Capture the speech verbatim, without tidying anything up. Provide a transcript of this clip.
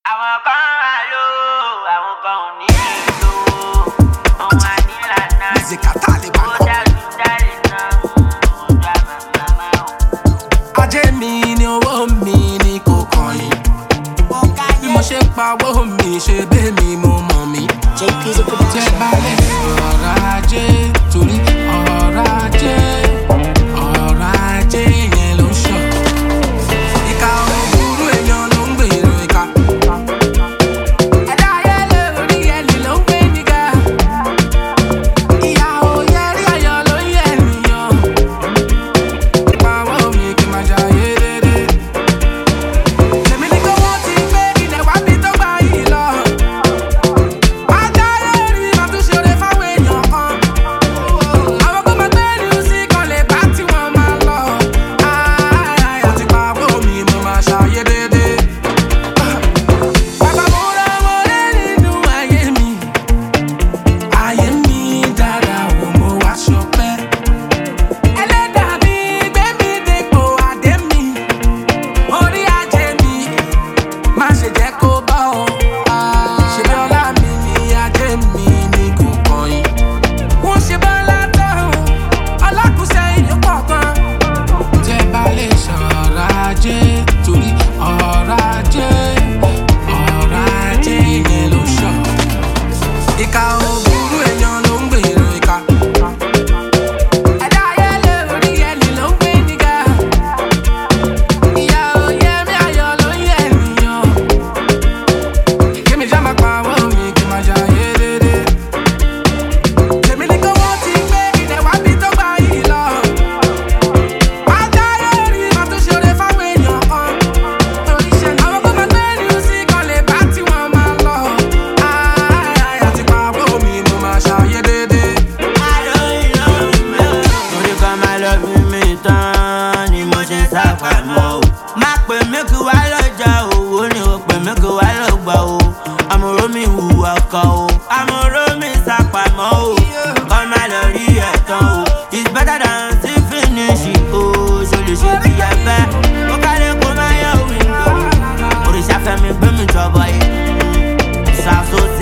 Àwọn kan wà ló, àwọn kan ò ní ìlú. Ọmọ àdìlànà ó dájú dárí náà. Ajé mi ni owó mi ni kò kàn yín. Bí mo ṣe pa owó mi ṣe bẹ́ẹ̀ mi mo mọ̀ mí. Tẹ́ bá lè ọ̀rọ̀ ajé torí ọ̀rọ̀ ajé ọ̀rọ̀ ajé yẹn ló ń ṣọ̀. Ìka òwúrú èèyàn ló ń gbèrò ìka. Ẹ̀dá ayé lórí ẹni ló ń gbé níga. Ìyá òye rí ayọ̀ ló ń yẹ ènìyàn. Pa owó mi kí n máa jayé dédé. Èmi ní kó wọ́n ti gbé ilẹ̀ wá bí tó gbà yìí lọ. Ajáyé rí máa tún ṣeré fáwọn èèyàn kan. Àwọn kó máa gbé ní sí kan lè bá tí wọ́n máa lọ. Àti pa owó mi mo máa ṣayé dédé. Bàbá mo ra mo ré nínú ayé mi. Ayé mi dára wò mo wá ṣọpẹ́. Ẹlẹ́dàá mi gbé mi dépò adé mi. Orí ajé mi má ṣe jẹ́ kó bá ọ. Ṣebí ọlá mi ni ajé mi ni kò kàn yín. Wọ́n ṣe bá látọ̀ ọlákùsẹ̀ ìlú kọ̀ọ̀kan. Tẹ́ bá lè sọ̀rọ̀ ajé torí ọ̀rọ̀ ajé ọ̀rọ̀ ajé yẹn ló ṣọ̀. Ìka òwúrú èèyàn ló ń gbèrò ìka. Ẹ̀dá ayé lórí ẹni ló ń gbé níga. Ìyá òye mi ayọ̀ ló ń yẹ ènìyàn. Kí mi já máa pa owó mi kí n máa jayé dédé. Èmi ní kó wọ́n ti gbé ilẹ̀ wá bí tó gbà yìí lọ. Ajáyé rí máa tún ṣeré fáwọn èèyàn kan. Àwọn kó máa gbé ní sí kan lè bá tí wọ́n máa lọ. Àti pa owó mi mo máa ṣayé dédé. Torí kan máa lọ bí mi tán ni mo ṣe sápamọ́ o. Má pè mí kí wá lọ́jà owó ni o pè mí kí wá lọ́gbà o. Àmọ̀ró mi hùwà kan o. Àmọ̀ró mi sápamọ́ o. Kọ́ máa lọ rí ẹ̀tàn o. It's better than to finish it o. Ṣo lè ṣe bí ẹ fẹ́? Ó kálé kó máa yẹ window. Òrìṣà fẹ́mi gbé mi jọ̀bọ̀ yìí. Ṣàṣọ